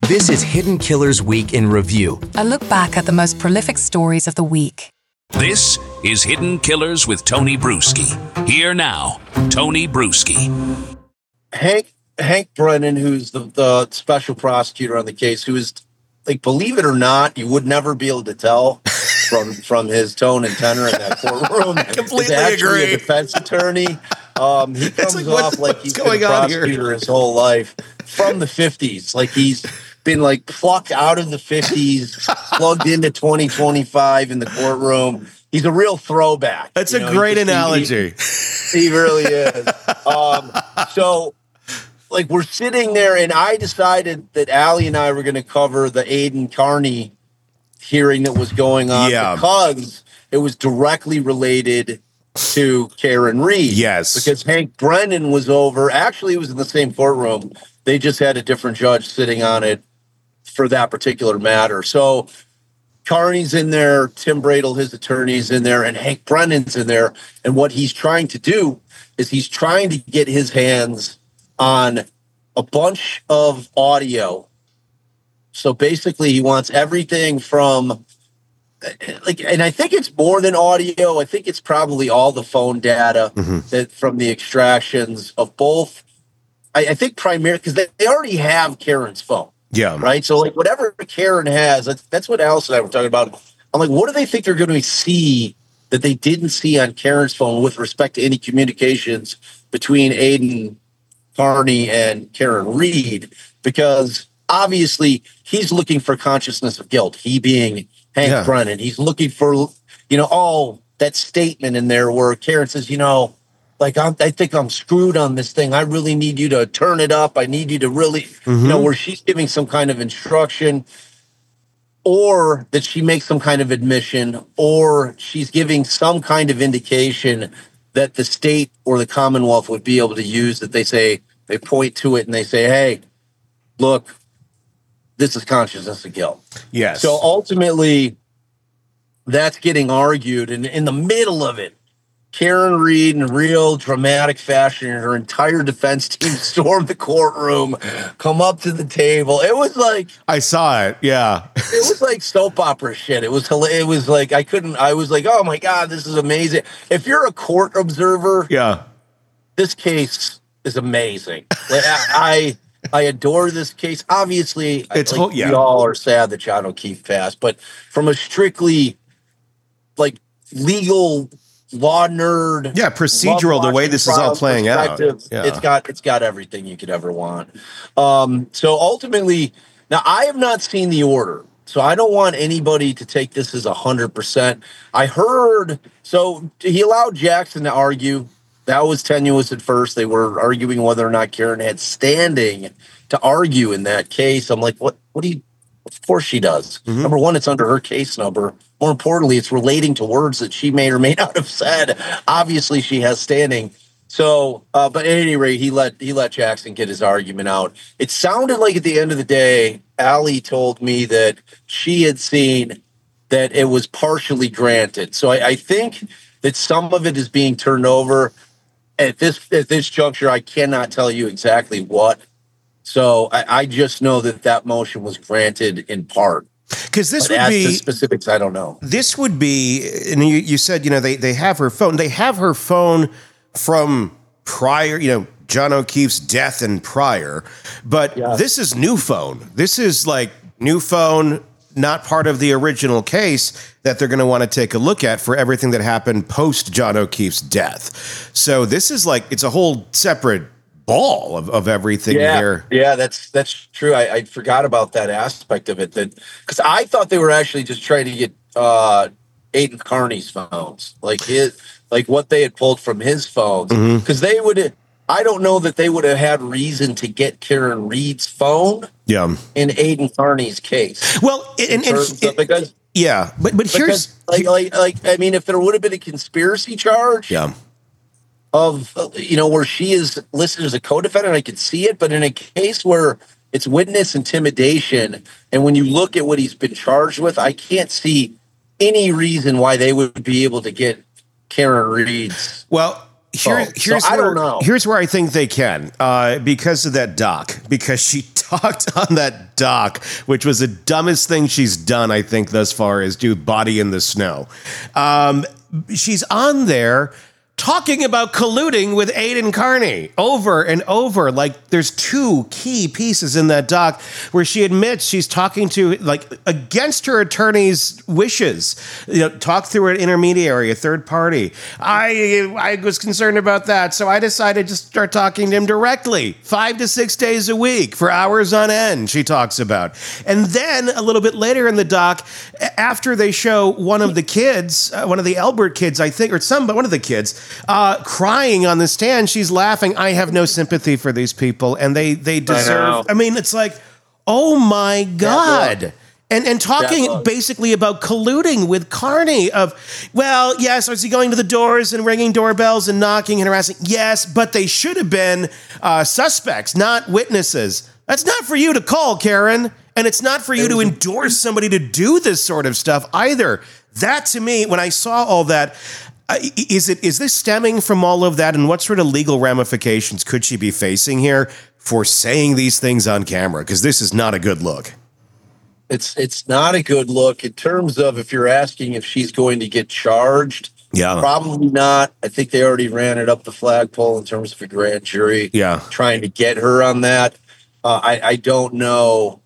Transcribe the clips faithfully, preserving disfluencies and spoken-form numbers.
This is Hidden Killers Week in Review. A look back at the most prolific stories of the week. This is Hidden Killers with Tony Bruschi. Here now, Tony Bruschi. Hank Hank Brennan, who's the, the special prosecutor on the case, who is, like, believe it or not, you would never be able to tell from from his tone and tenor in that courtroom. I completely He's actually agree. a defense attorney. Um, he comes like, what off the- like what's he's been going a on here? prosecutor his whole life from the fifties. Like he's been like plucked out of the fifties, plugged into twenty twenty-five in the courtroom. He's a real throwback. That's you a know, great he just- analogy. He, he really is. Um, so, like, we're sitting there, and I decided that Allie and I were going to cover the Aidan Carney hearing that was going on Yeah. because it was directly related to Karen Reed. Yes. Because Hank Brennan was over. Actually, he was in the same courtroom. They just had a different judge sitting on it for that particular matter. So Carney's in there, Tim Bradle, his attorney's in there, and Hank Brennan's in there. And what he's trying to do is he's trying to get his hands on a bunch of audio. So basically, he wants everything from, like, and I think it's more than audio. I think it's probably all the phone data Mm-hmm. that from the extractions of both. I, I think primarily because they, they already have Karen's phone. Yeah. Right. So, like, whatever Karen has, that's, that's what Alice and I were talking about. I'm like, what do they think they're going to see that they didn't see on Karen's phone with respect to any communications between Aidan Carney and Karen Reed? Because obviously he's looking for consciousness of guilt. He being Hank Yeah. Brennan. He's looking for, you know, oh, that statement in there where Karen says, you know, like, I'm, I think I'm screwed on this thing. I really need you to turn it up. I need you to really, Mm-hmm. you know, where she's giving some kind of instruction, or that she makes some kind of admission, or she's giving some kind of indication that the state or the Commonwealth would be able to use, that they say, they point to it and they say, hey, look, this is consciousness of guilt. Yes. So ultimately, that's getting argued. And in the middle of it, Karen Reed, in real dramatic fashion, and her entire defense team stormed the courtroom, come up to the table. It was like, I saw it. Yeah. it was like soap opera shit. It was, hila- it was like, I couldn't, I was like, oh my God, this is amazing. If you're a court observer, Yeah. this case is amazing. Like, I, I adore this case. Obviously, It's like, whole- yeah. we all are sad that John O'Keefe passed, but from a strictly like legal law nerd, Yeah, procedural, the way love-watching this is all trials playing out. perspective, Yeah. It's got it's got everything you could ever want. Um, so ultimately, now I have not seen the order, so I don't want anybody to take this as a hundred percent. I heard so he allowed Jackson to argue. That was tenuous at first. They were arguing whether or not Karen had standing to argue in that case. I'm like, what? What do you? Of course she does. Mm-hmm. Number one, it's under her case number. More importantly, it's relating to words that she may or may not have said. Obviously, she has standing. So, uh, but at any rate, he let he let Jackson get his argument out. It sounded like at the end of the day, Allie told me that she had seen that it was partially granted. So I, I think that some of it is being turned over. At this at this juncture, I cannot tell you exactly what. So I, I just know that that motion was granted in part. Because this But would as be to specifics, I don't know. this would be, and you, you said, you know, they, they have her phone. They have her phone from prior, you know, John O'Keefe's death and prior. But Yeah. this is new phone. This is like new phone, not part of the original case that they're going to want to take a look at for everything that happened post John O'Keefe's death. So this is like, it's a whole separate ball of, of everything Yeah, here. yeah, that's that's true. I, I forgot about that aspect of it. That because I thought they were actually just trying to get uh, Aidan Carney's phones, like his, like what they had pulled from his phones, because they would. I don't know that they would have had reason to get Karen Reed's phone Yeah. in Aidan Carney's case. Well, and, in and, terms of- because yeah, but but here's because like like like I mean, if there would have been a conspiracy charge, yeah. of, you know, where she is listed as a co-defendant, I could see it. But in a case where it's witness intimidation, and when you look at what he's been charged with, I can't see any reason why they would be able to get Karen Reed's Well, Here, So, here's so I where, don't know. Here's where I think they can, uh, because of that doc. Because she talked on that doc, which was the dumbest thing she's done, I think, thus far, is do Body in the Snow. Um, she's on there talking about colluding with Aidan Carney over and over. Like, there's two key pieces in that doc where she admits she's talking to, like, against her attorney's wishes, you know, talk through an intermediary, a third party. I I was concerned about that, so I decided to start talking to him directly, five to six days a week for hours on end, she talks about. And then a little bit later in the doc, after they show one of the kids, uh, one of the Elbert kids, I think, or some, one of the kids, Uh, crying on the stand, she's laughing. I have no sympathy for these people, and they they deserve. I, I mean, it's like, oh my God. And and talking basically about colluding with Carney of, well, yes, is he going to the doors and ringing doorbells and knocking and harassing? Yes, but they should have been uh, suspects, not witnesses. That's not for you to call, Karen. And it's not for you to endorse somebody to do this sort of stuff either. That, to me, when I saw all that, Uh, is it is this stemming from all of that, and what sort of legal ramifications could she be facing here for saying these things on camera? Because this is not a good look. It's it's not a good look in terms of if you're asking if she's going to get charged. Yeah, probably not. I think they already ran it up the flagpole in terms of a grand jury. Yeah, trying to get her on that. Uh, I I don't know.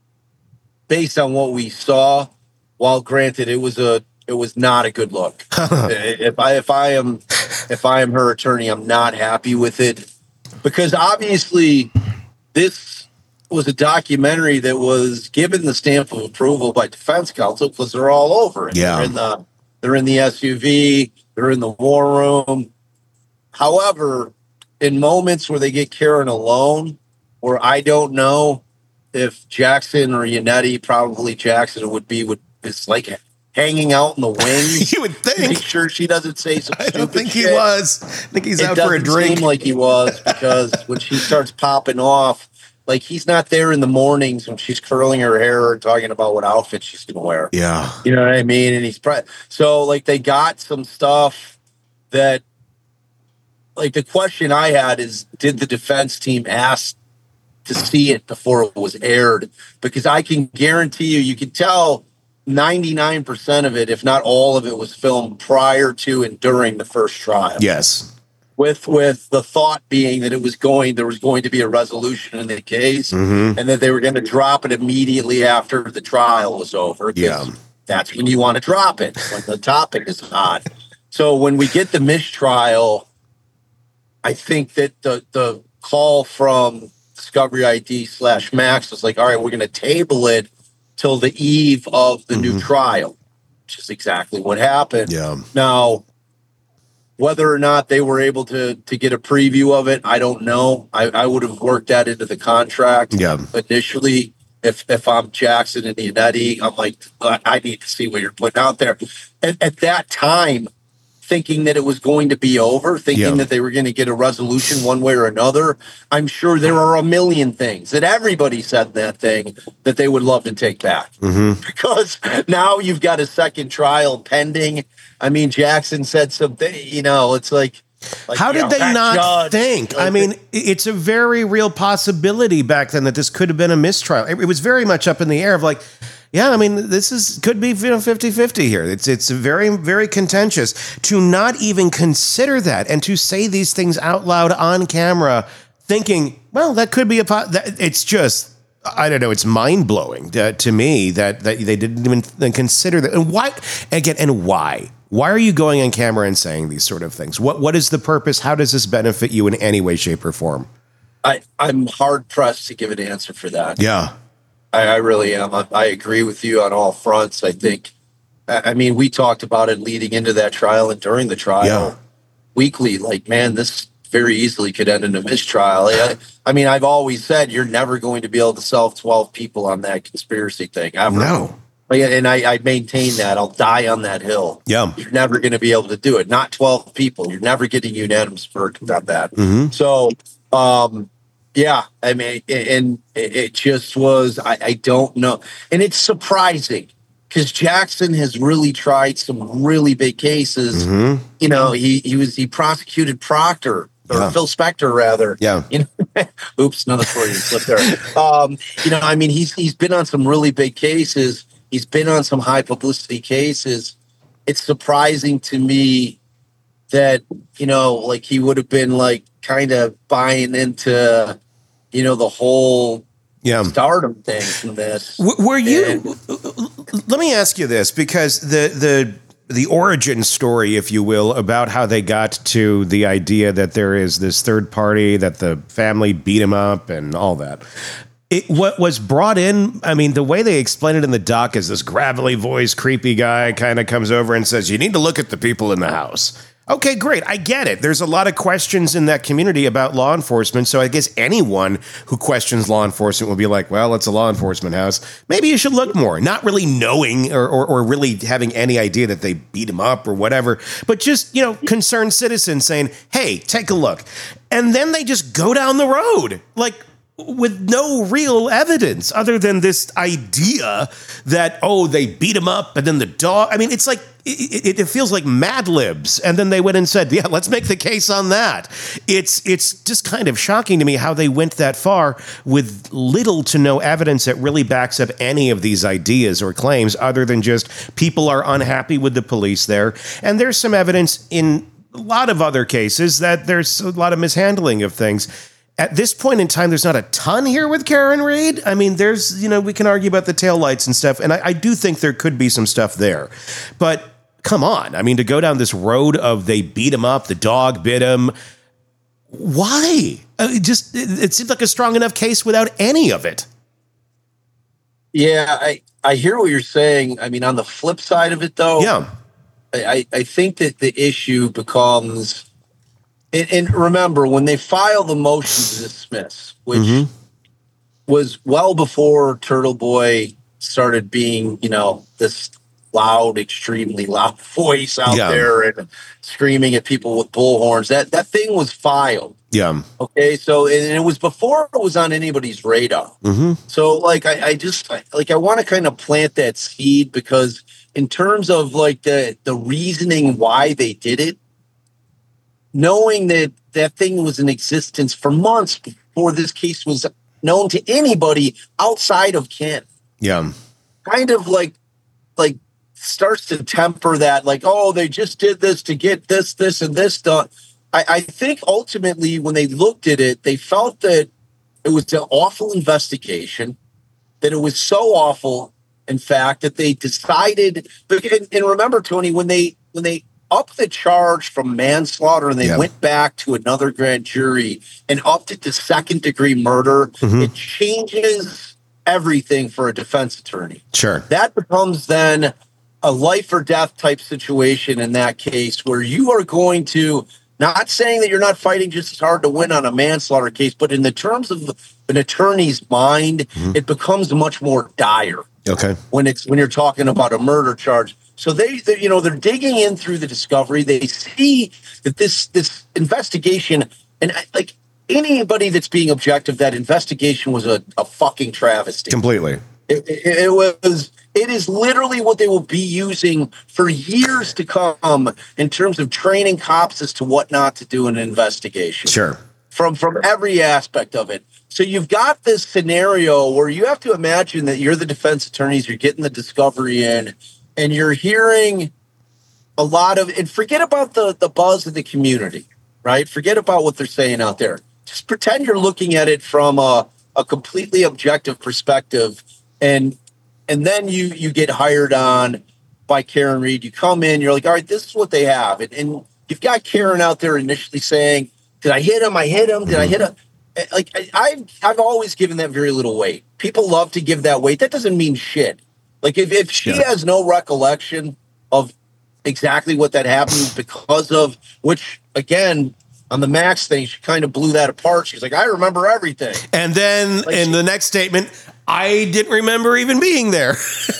Based on what we saw, while granted it was a. It was not a good look. if I if I am if I am her attorney, I'm not happy with it, because obviously this was a documentary that was given the stamp of approval by defense counsel because they're all over it. Yeah, they're in the they're in the S U V, they're in the war room. However, in moments where they get Karen alone, where I don't know if Jackson or Yannetti, probably Jackson would be would it's like hanging out in the wings. You would think. Make sure she doesn't say some I stupid don't think shit. he was. I think he's it out for a drink. It doesn't seem like he was, because when she starts popping off, like, he's not there in the mornings when she's curling her hair and talking about what outfit she's going to wear. Yeah. You know what I mean? And he's pre- so, like, they got some stuff that, like, the question I had is, did the defense team ask to see it before it was aired? Because I can guarantee you, you can tell ninety-nine percent of it, if not all of it, was filmed prior to and during the first trial. Yes. With with the thought being that it was going, there was going to be a resolution in the case, mm-hmm. and that they were going to drop it immediately after the trial was over. Yeah. That's when you want to drop it, when the topic is hot. So when we get the mistrial, I think that the the call from Discovery I D slash Max was like, all right, we're going to table it till the eve of the mm-hmm. new trial, which is exactly what happened. Yeah. Now, whether or not they were able to to get a preview of it, I don't know. I, I would have worked that into the contract yeah. initially. If if I'm Jackson and Yannetti, I'm like, I need to see what you're putting out there. And at that time, thinking that it was going to be over, thinking yeah. that they were going to get a resolution one way or another, I'm sure there are a million things that everybody said in that thing that they would love to take back. Mm-hmm. Because now you've got a second trial pending. I mean, Jackson said something, you know, it's like, Like, How did know, they not judge, think? I mean, it's a very real possibility back then that this could have been a mistrial. It, it was very much up in the air of like, yeah, I mean, this is could be, you know, fifty-fifty here. It's it's very, very contentious to not even consider that and to say these things out loud on camera, thinking, well, that could be a po- that, it's just, I don't know, it's mind-blowing uh, to me that, that they didn't even consider that. And why, again, and why? Why are you going on camera and saying these sort of things? What What is the purpose? How does this benefit you in any way, shape, or form? I, I'm hard-pressed to give an answer for that. Yeah. I, I really am. I, I agree with you on all fronts. I think, I mean, we talked about it leading into that trial and during the trial yeah. weekly. Like, man, this very easily could end in a mistrial. I, I mean, I've always said you're never going to be able to solve twelve people on that conspiracy thing. Ever. No. And I, I maintain that. I'll die on that hill. Yeah. You're never going to be able to do it. Not twelve people. You're never getting unanimous verdict on that. Mm-hmm. So, um, yeah, I mean, and it just was, I, I don't know. And it's surprising because Jackson has really tried some really big cases. Mm-hmm. You know, he he was he prosecuted Proctor or Yeah. Phil Spector rather. Yeah. You know, oops, another Freudian slip there. Um, you know, I mean, he's he's been on some really big cases. He's been on some high publicity cases. It's surprising to me that, you know, like he would have been like kind of buying into, you know, the whole Yeah. stardom thing from this. W- Were you? And- Let me ask you this, because the the the origin story, if you will, about how they got to the idea that there is this third party, that the family beat him up, and all that. It, what was brought in, I mean, the way they explain it in the doc is this gravelly voice, creepy guy kind of comes over and says, you need to look at the people in the house. Okay, great. I get it. There's a lot of questions in that community about law enforcement. So I guess anyone who questions law enforcement will be like, well, it's a law enforcement house. Maybe you should look more. Not really knowing or, or, or really having any idea that they beat him up or whatever, but just, you know, concerned citizens saying, hey, take a look. And then they just go down the road. Like, with no real evidence other than this idea that, oh, they beat him up and then the dog. I mean, it's like, it, it, it feels like Mad Libs. And then they went and said, yeah, let's make the case on that. It's, it's just kind of shocking to me how they went that far with little to no evidence that really backs up any of these ideas or claims other than just people are unhappy with the police there. And there's some evidence in a lot of other cases that there's a lot of mishandling of things. At this point in time, there's not a ton here with Karen Read. I mean, there's, you know, we can argue about the taillights and stuff, and I, I do think there could be some stuff there. But come on, I mean, to go down this road of they beat him up, the dog bit him, why? Uh, it just, it, it seems like a strong enough case without any of it. Yeah, I, I hear what you're saying. I mean, on the flip side of it, though, Yeah. I, I think that the issue becomes... And, and remember, when they filed the motion to dismiss, which Mhm. was well before Turtle Boy started being, you know, this loud, extremely loud voice out Yeah. there and screaming at people with bullhorns, that that thing was filed. Yeah. Okay, so and it was before it was on anybody's radar. Mm-hmm. So, like, I, I just I, like I want to kind of plant that seed because in terms of like the the reasoning why they did it. Knowing that that thing was in existence for months before this case was known to anybody outside of Ken, Yeah. kind of like, like starts to temper that, like, oh, they just did this to get this, this, and this done. I, I think ultimately when they looked at it, they felt that it was an awful investigation, that it was so awful, in fact, that they decided, and, and remember, Tony, when they, when they, upped the charge from manslaughter and they Yeah. went back to another grand jury and upped it to second degree murder, Mhm. it changes everything for a defense attorney. Sure. That becomes then a life or death type situation in that case where you are going to, not saying that you're not fighting just as hard to win on a manslaughter case, but in the terms of an attorney's mind, Mhm. it becomes much more dire Okay. when it's when you're talking about a murder charge. So they, they, you know, they're digging in through the discovery. They see that this this investigation, and I- like anybody that's being objective, that investigation was a, a fucking travesty. Completely. It, it, it was. It is literally what they will be using for years to come in terms of training cops as to what not to do in an investigation. Sure. From from every aspect of it. So you've got this scenario where you have to imagine that you're the defense attorneys, you're getting the discovery in, and you're hearing a lot of, and forget about the, the buzz of the community, right? Forget about what they're saying out there. Just pretend you're looking at it from a, a completely objective perspective. And and then you you get hired on by Karen Read. You come in, you're like, all right, this is what they have. And, and you've got Karen out there initially saying, did I hit him? I hit him. Did I hit him? Like, I, I've, I've always given that very little weight. People love to give that weight. That doesn't mean shit. Like, if, if she Yeah. has no recollection of exactly what that happened because of, which, again, on the Max thing, she kind of blew that apart. She's like, I remember everything. And then Like in she- the next statement, I didn't remember even being there.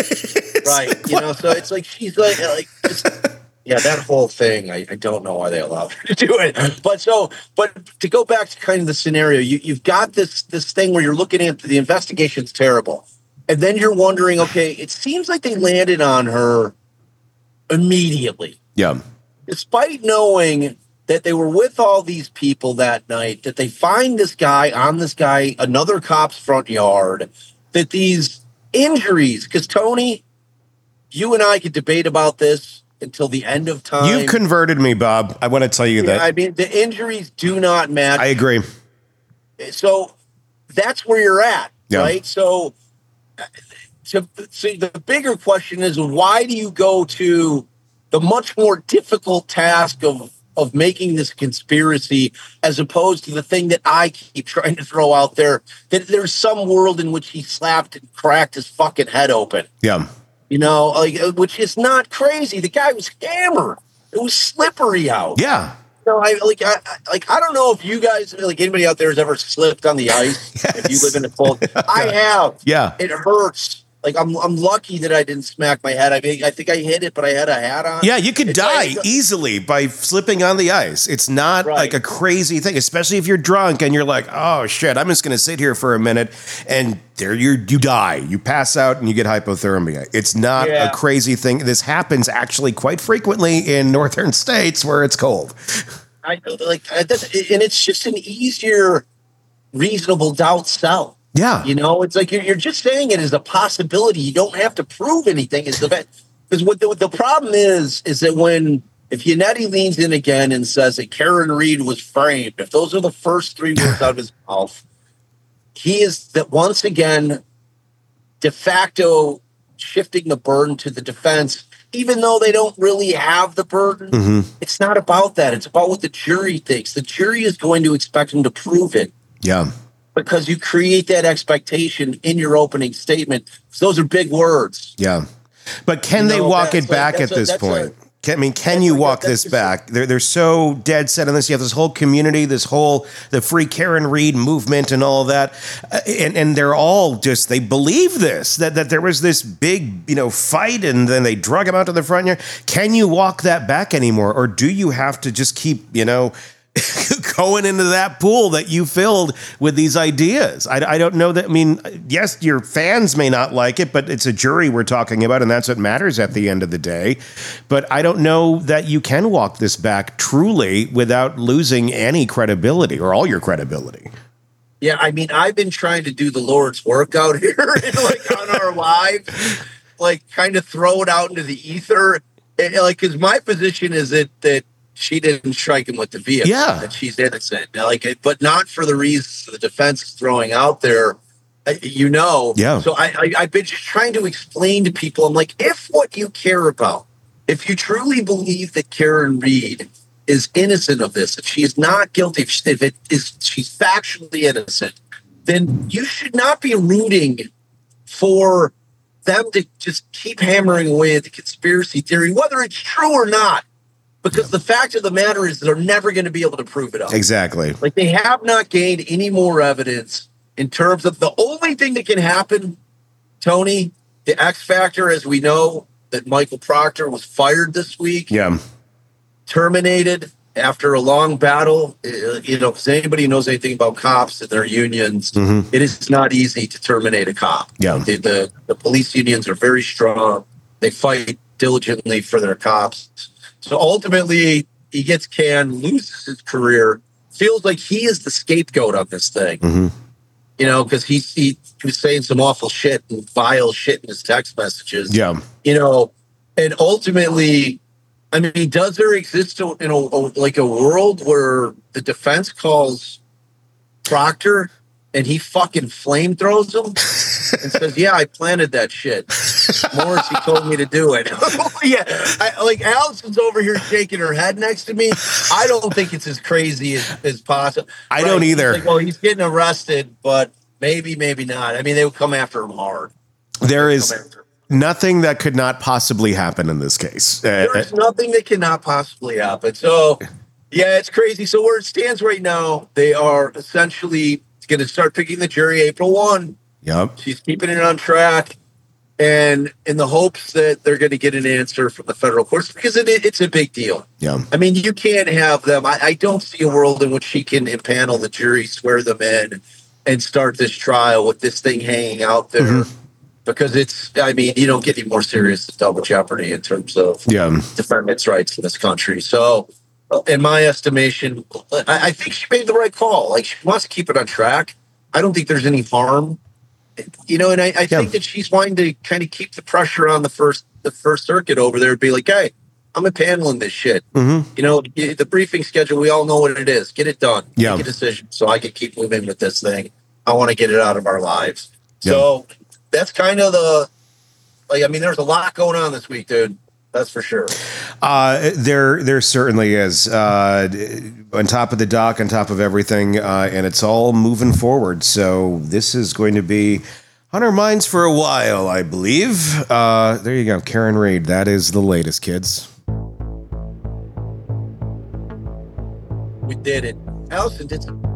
Right. You know, so it's like, she's like, like just, yeah, that whole thing, I, I don't know why they allowed her to do it. But so, but to go back to kind of the scenario, you, you've got this, this thing where you're looking at the investigation's terrible. And then you're wondering, okay, it seems like they landed on her immediately. Yeah. Despite knowing that they were with all these people that night, that they find this guy on this guy, another cop's front yard, that these injuries, because Tony, you and I could debate about this until the end of time. You've converted me, Bob. I want to tell you yeah, that. I mean, the injuries do not match. I agree. So that's where you're at, Yeah. right? So, so, so the bigger question is, why do you go to the much more difficult task of of making this conspiracy as opposed to the thing that I keep trying to throw out there, that there's some world in which he slapped and cracked his fucking head open. Yeah. You know, like, which is not crazy. The guy was hammered. It was slippery out. Yeah. You know, I like I I- like I don't know if you guys, like anybody out there has ever slipped on the ice. Yes. If you live in a cold, I have. Yeah. It hurts. Like I'm I'm lucky that I didn't smack my head. I mean, I think I hit it, but I had a hat on. Yeah, you could It's die like- easily by slipping on the ice. It's not Right. like a crazy thing, especially if you're drunk and you're like, "Oh shit, I'm just going to sit here for a minute," and there you you die, you pass out, and you get hypothermia. It's not Yeah. a crazy thing. This happens actually quite frequently in northern states where it's cold. I like, I- that's, and it's just an easier, reasonable doubt sell. Yeah, You know, it's like you're, you're just saying it as a possibility. You don't have to prove anything. Is the because what the, the problem is is that when if Yannetti leans in again and says that Karen Reed was framed, if those are the first three words out of his mouth, he is that once again de facto shifting the burden to the defense, even though they don't really have the burden. Mm-hmm. It's not about that. It's about what the jury thinks. The jury is going to expect him to prove it, yeah. because you create that expectation in your opening statement. Those are big words. Yeah. But can You they know, walk that's it like- back that's at a- this that's point? a- Can, I mean, can that's you like- walk that's this just- back? They're, they're so dead set on this. You have this whole community, this whole, the Free Karen Reed movement and all that. Uh, and, and they're all just, they believe this, that, that there was this big, you know, fight and then they drug him out to the front yard. Can you walk that back anymore? Or do you have to just keep, you know, going into that pool that you filled with these ideas? I, I don't know that. I mean, yes, your fans may not like it, but it's a jury we're talking about, and that's what matters at the end of the day. But I don't know that you can walk this back truly without losing any credibility or all your credibility. Yeah, I mean, I've been trying to do the Lord's work out here, like on our live, like kind of throw it out into the ether. And, like, because my position is that that she didn't strike him with the vehicle. Yeah. That she's innocent. Like, but not for the reasons the defense is throwing out there. uh, You know. Yeah. So I, I I've been just trying to explain to people. I'm like, if what you care about, if you truly believe that Karen Reed is innocent of this, if she is not guilty, if, she, if it is she's factually innocent, then you should not be rooting for them to just keep hammering away at the conspiracy theory, whether it's true or not. Because the fact of the matter is they're never going to be able to prove it up. Exactly. Like, they have not gained any more evidence in terms of the only thing that can happen, Tony, the X factor, as we know, that Michael Proctor was fired this week, Yeah. terminated after a long battle. Uh, You know, because anybody who knows anything about cops and their unions, Mhm. it is not easy to terminate a cop. Yeah. The, the, the police unions are very strong. They fight diligently for their cops. So ultimately, he gets canned, loses his career, feels like he is the scapegoat of this thing. Mhm. You know, because he, he was saying some awful shit and vile shit in his text messages. Yeah. You know, and ultimately, I mean, does there exist a, in a, a like a world where the defense calls Proctor and he fucking flame throws him and says, "Yeah, I planted that shit. Morrissey told me to do it." Yeah, I, like Allison's over here shaking her head next to me. I don't think it's as crazy as, as possible. I don't He's either. like, well, he's getting arrested, but maybe, maybe not. I mean, they would come after him hard. There is Come after him. nothing that could not possibly happen in this case. Uh, There's nothing that cannot possibly happen. So, yeah, it's crazy. So where it stands right now, they are essentially going to start picking the jury April first. Yep. She's keeping it on track, and in the hopes that they're going to get an answer from the federal courts, because it, it's a big deal. Yeah. I mean, you can't have them. I, I don't see a world in which she can impanel the jury, swear them in, and start this trial with this thing hanging out there. Mhm. because it's, I mean, you don't get any more serious than double jeopardy in terms of Yeah. defendants' rights in this country. So, in my estimation, I, I think she made the right call. Like, she wants to keep it on track. I don't think there's any harm, you know, and I, I think that she's wanting to kind of keep the pressure on the first the First Circuit over there and be like, hey, I'm paneling this shit. Mm-hmm. You know, the briefing schedule, we all know what it is. Get it done. Yeah. Make a decision so I can keep moving with this thing. I want to get it out of our lives. Yeah. So that's kind of the, like, I mean, there's a lot going on this week, dude. That's for sure. Uh, there, there certainly is. Uh, on top of the dock, on top of everything, uh, and it's all moving forward. So this is going to be on our minds for a while, I believe. Uh, there you go, Karen Read. That is the latest, kids. We did it. Allison did some